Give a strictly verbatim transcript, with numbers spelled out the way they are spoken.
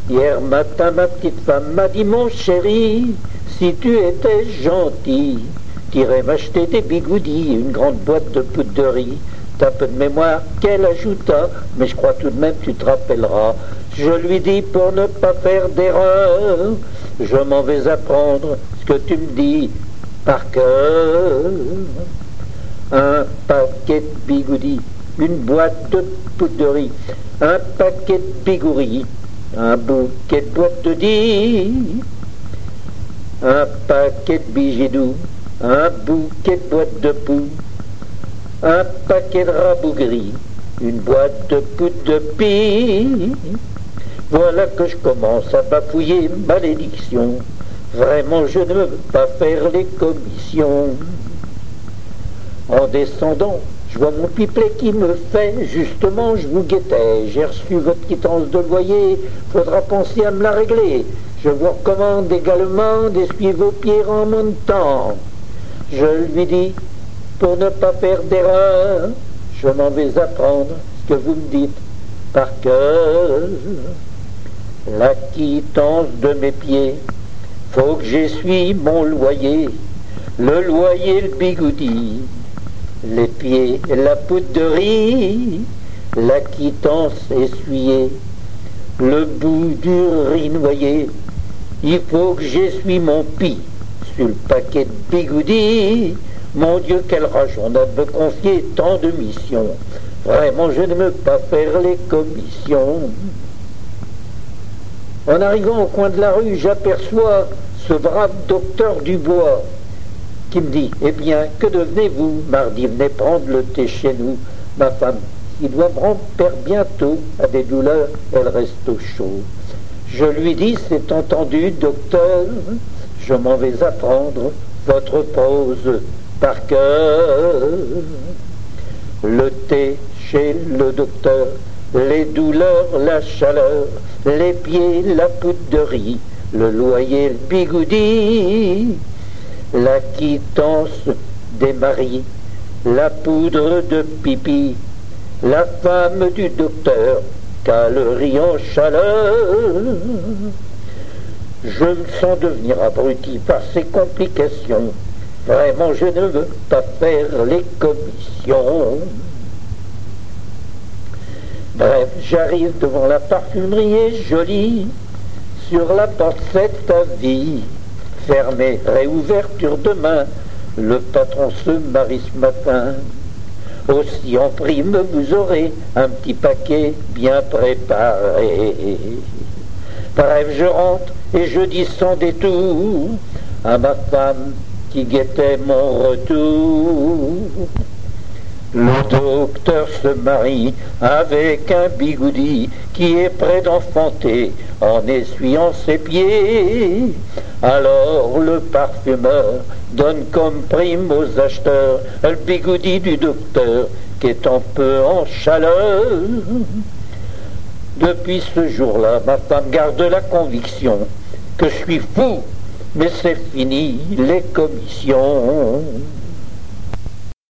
Hier matin, ma petite femme m'a dit, mon chéri, si tu étais gentil, t'irais m'acheter des bigoudis, une grande boîte de poudre de riz. T'as peu de mémoire qu'elle ajouta, mais je crois tout de même tu te rappelleras. Je lui dis pour ne pas faire d'erreur, je m'en vais apprendre ce que tu me dis par cœur. Un paquet de bigoudis, une boîte de poudre de riz, un paquet de bigouris, un bouquet de boîtes de dix, un paquet de bigidous, un bouquet de boîtes de poux, un paquet de rabougris, une boîte de poudre de pie. Voilà que je commence à bafouiller malédiction. Vraiment, je ne veux pas faire les commissions. En descendant, je vois mon pipelet qui me fait, justement, je vous guettais. J'ai reçu votre quittance de loyer, faudra penser à me la régler. Je vous recommande également d'essuyer vos pieds en montant. Je lui dis, pour ne pas faire d'erreur, je m'en vais apprendre ce que vous me dites par cœur. La quittance de mes pieds, faut que j'essuie mon loyer, le loyer, le bigoudi, les pieds, la poudre de riz, la quittance essuyée, le bout du riz noyé. Il faut que j'essuie mon pis sur le paquet de bigoudi. Mon Dieu, quelle rage on a de me confier tant de missions. Vraiment, je ne veux pas faire les commissions. En arrivant au coin de la rue, j'aperçois ce brave docteur Dubois qui me dit, eh bien, que devenez-vous? Mardi, venez prendre le thé chez nous. Ma femme, il doit me rendre père bientôt, à des douleurs, elle reste au chaud. Je lui dis, c'est entendu, docteur, je m'en vais apprendre votre prose par cœur. Le thé chez le docteur, les douleurs, la chaleur, les pieds, la poudre de riz, le loyer, le bigoudi, la quittance des maris, la poudre de pipi, la femme du docteur, calories en chaleur. Je me sens devenir abruti par ces complications. Vraiment, je ne veux pas faire les commissions. Bref, j'arrive devant la parfumerie et jolie. Sur la porte, cet avis. Fermé, réouverture demain. Le patron se marie ce matin. Aussi en prime, vous aurez un petit paquet bien préparé. Bref, je rentre et je dis sans détour à ma femme qui guettait mon retour. Le docteur se marie avec un bigoudi qui est prêt d'enfanter en essuyant ses pieds. Alors le parfumeur donne comme prime aux acheteurs le bigoudi du docteur qui est un peu en chaleur. Depuis ce jour-là, ma femme garde la conviction que je suis fou, mais c'est fini les commissions.